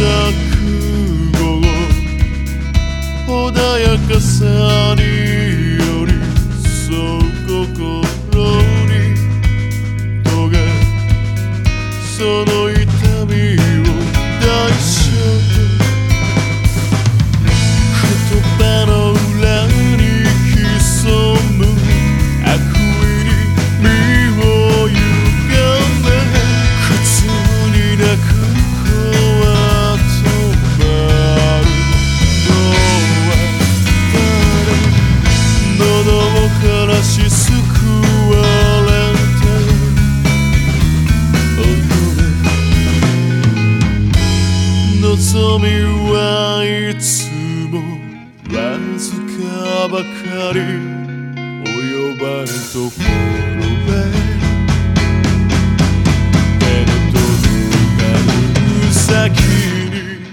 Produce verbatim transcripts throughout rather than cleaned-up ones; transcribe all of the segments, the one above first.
く午後、穏やかさに寄り添う心にとがその痛みを代償と言葉の裏に潜む悪意に身を委ね、普通に泣く子は止まるのは誰、喉を枯らし救われて望みはいつもわずかばかり及ばぬところへ手の届かぬ先に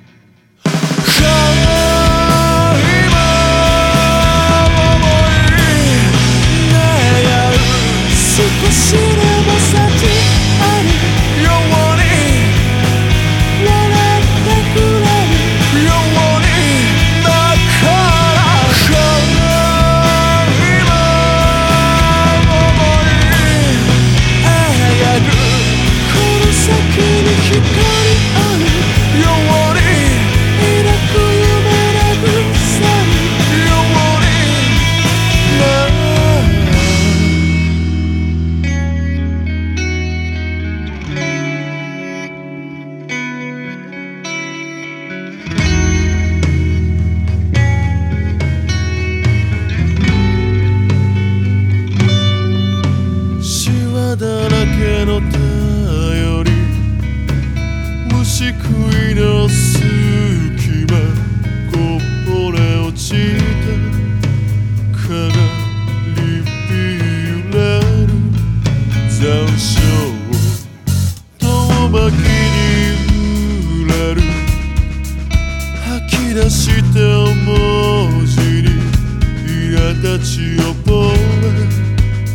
今思い願う、少しでも先あるようにだらけの頼り、虫食いの隙間、こぼれ落ちたかなりび揺れる残暑、遠巻きに揺れる吐き出した文字に苛立ち覚え、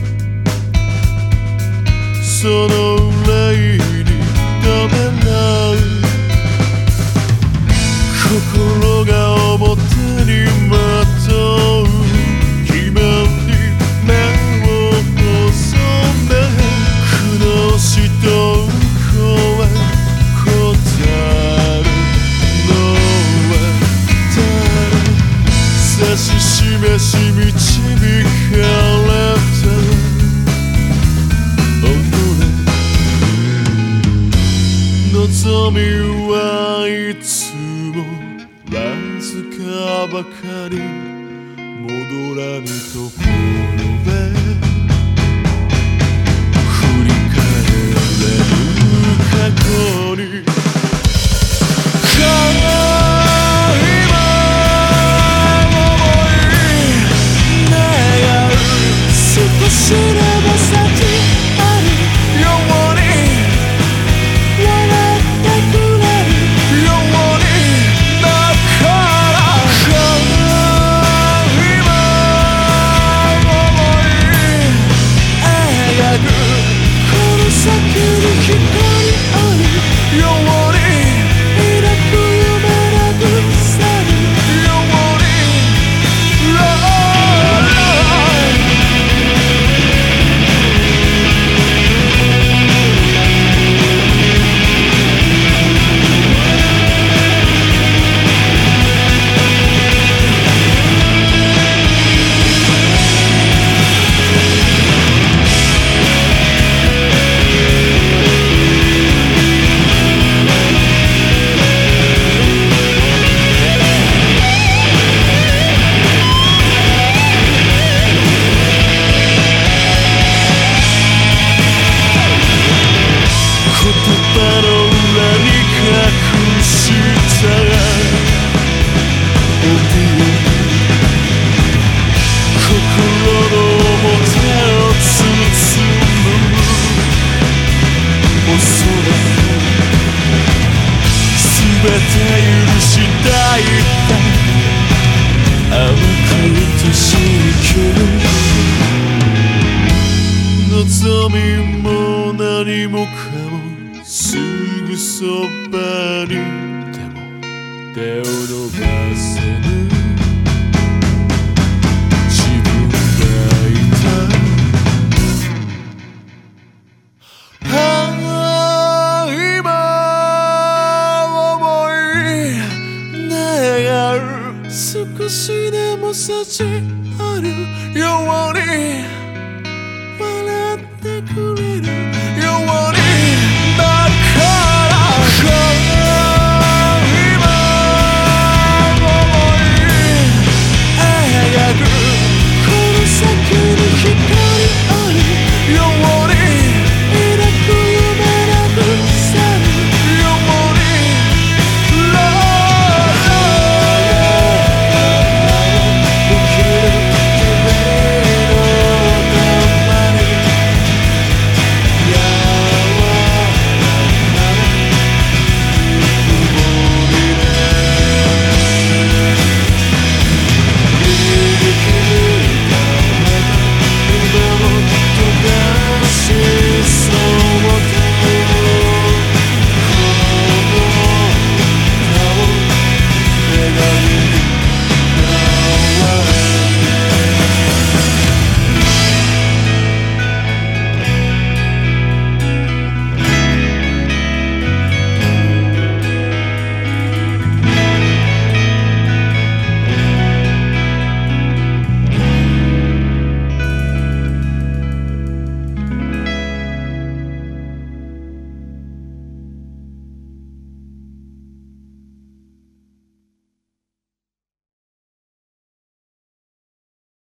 その憂いにためらう心が表にまとう暇に目を細め、苦悩しと声答るのは誰、指し示し導かれた望みはいつもわずかばかり戻らぬところへ振り返れる過去に今思い願う、少しでも先あるように全て許したい淡く愛しい望みも何もかもすぐそばに手を伸ばせぬ自分がいたああ今思い願う少しでも幸あるように